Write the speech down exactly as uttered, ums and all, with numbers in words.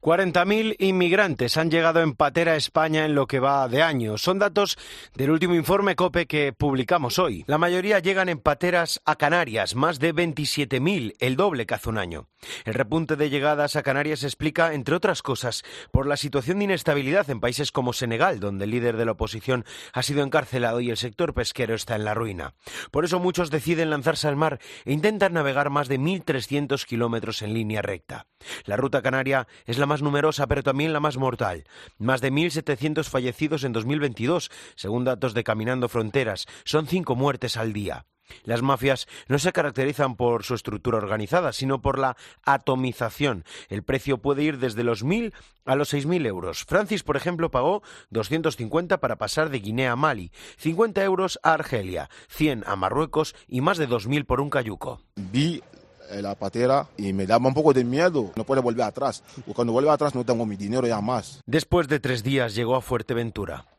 cuarenta mil inmigrantes han llegado en patera a España en lo que va de año. Son datos del último informe COPE que publicamos hoy. La mayoría llegan en pateras a Canarias, más de veintisiete mil, el doble que hace un año. El repunte de llegadas a Canarias se explica, entre otras cosas, por la situación de inestabilidad en países como Senegal, donde el líder de la oposición ha sido encarcelado y el sector pesquero está en la ruina. Por eso muchos deciden lanzarse al mar e intentan navegar más de mil trescientos kilómetros en línea recta. La ruta canaria es la más numerosa, pero también la más mortal. Más de mil setecientos fallecidos en dos mil veintidós, según datos de Caminando Fronteras. Son cinco muertes al día. Las mafias no se caracterizan por su estructura organizada, sino por la atomización. El precio puede ir desde los mil a los seis mil euros. Francis, por ejemplo, pagó doscientos cincuenta para pasar de Guinea a Mali, cincuenta euros a Argelia, cien a Marruecos y más de dos mil por un cayuco. Vi la patera y me daba un poco de miedo. No puedo volver atrás. Cuando vuelva atrás no tengo mi dinero ya más. Después de tres días llegó a Fuerteventura.